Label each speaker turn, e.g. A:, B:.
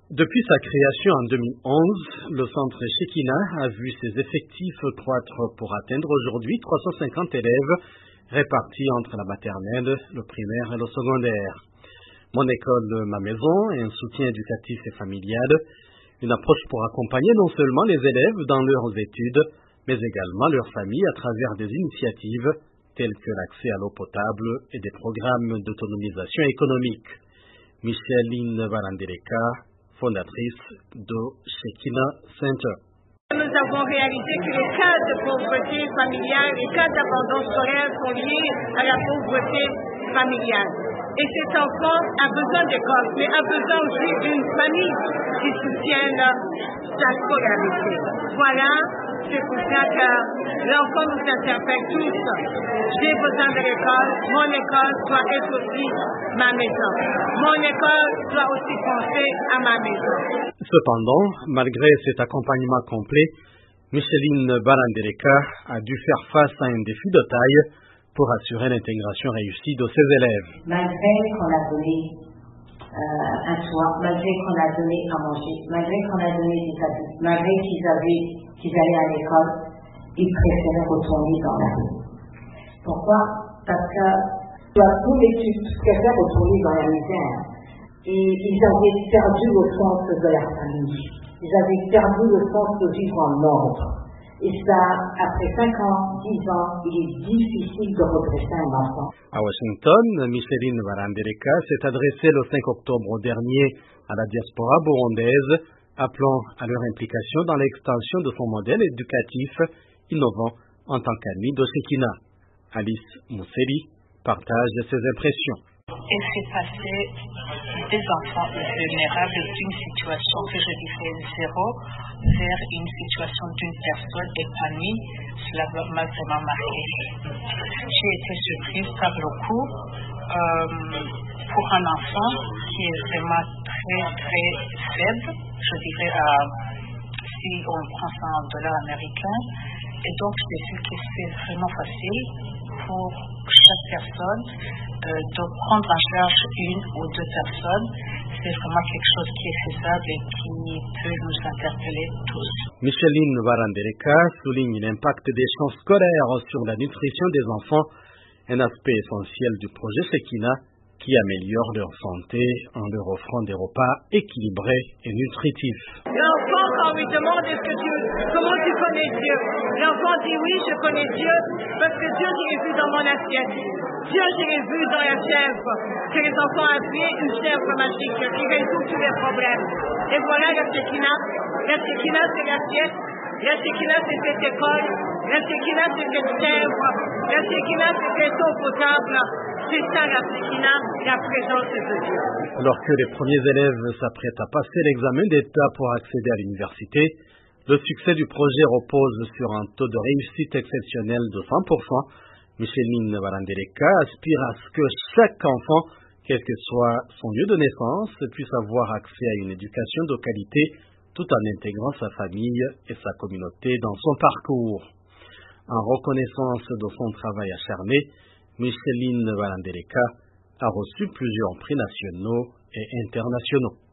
A: Depuis sa création en 2011, le centre Shekinah a vu ses effectifs croître pour atteindre aujourd'hui 350 élèves répartis entre la maternelle, le primaire et le secondaire. Mon école, ma maison est un soutien éducatif et familial, une approche pour accompagner non seulement les élèves dans leurs études, mais également leurs familles à travers des initiatives telles que l'accès à l'eau potable et des programmes d'autonomisation économique. Micheline Varandeleka, fondatrice de Shekinah Center.
B: Nous avons réalisé que les cas de pauvreté familiale, les cas d'abandon scolaire sont liés à la pauvreté familiale. Et cet enfant a besoin d'école, mais a besoin aussi d'une famille qui soutienne sa scolarité. Voilà, c'est pour ça que l'enfant nous interpelle tous. J'ai besoin de l'école, mon école doit être aussi ma maison. Mon école doit aussi penser à ma maison.
A: Cependant, malgré cet accompagnement complet, Micheline Varandeleka a dû faire face à un défi de taille pour assurer l'intégration réussie de ses élèves.
C: Malgré qu'on a donné un toit, malgré qu'on a donné à manger, malgré qu'on a donné des habits, malgré qu'ils allaient à l'école, ils préféraient retourner dans la rue. Pourquoi? Parce que tous les études préfèrent retourner dans la misère. Et ils avaient perdu le sens de leur famille. Ils avaient perdu le sens de vivre en ordre. Et ça, après 5 ans, 10 ans, il est difficile de redresser un enfant.
A: À Washington, Micheline Varandeleka s'est adressée le 5 octobre dernier à la diaspora burundaise, appelant à leur implication dans l'extension de son modèle éducatif innovant en tant qu'amie de Shekinah. Alice Mousseli partage ses impressions.
D: Elle fait passer des enfants vulnérables d'une situation que je dirais zéro vers une situation d'une personne épanouie. Cela m'a vraiment marqué. J'ai été surprise par le coût pour un enfant qui est vraiment très très faible, je dirais si on prend ça en dollars américains. Et donc j'ai vu que c'est vraiment facile pour chaque personne de prendre en charge une ou deux personnes. C'est vraiment quelque chose qui est faisable et qui peut nous interpeller tous.
A: Micheline Varandeleka souligne l'impact des champs scolaires sur la nutrition des enfants, un aspect essentiel du projet Shekinah qui améliore leur santé en leur offrant des repas équilibrés et nutritifs.
B: L'enfant, quand on lui demande comment tu connais Dieu, l'enfant dit oui, je connais Dieu parce que Dieu, je l'ai vu dans mon assiette. Dieu, je l'ai vu dans la chèvre, que les enfants avaient une chèvre magique qui résout tous les problèmes. Et voilà la Shekinah. La Shekinah, c'est l'assiette. La Shekinah, c'est cette école. La Shekinah, c'est cette chèvre. La Shekinah, c'est cette eau potable. C'est ça la Shekinah, la présence de Dieu.
A: Alors que les premiers élèves s'apprêtent à passer l'examen d'État pour accéder à l'université, le succès du projet repose sur un taux de réussite exceptionnel de 100%. Micheline Varandeleka aspire à ce que chaque enfant, quel que soit son lieu de naissance, puisse avoir accès à une éducation de qualité tout en intégrant sa famille et sa communauté dans son parcours. En reconnaissance de son travail acharné, Micheline Varandeleka a reçu plusieurs prix nationaux et internationaux.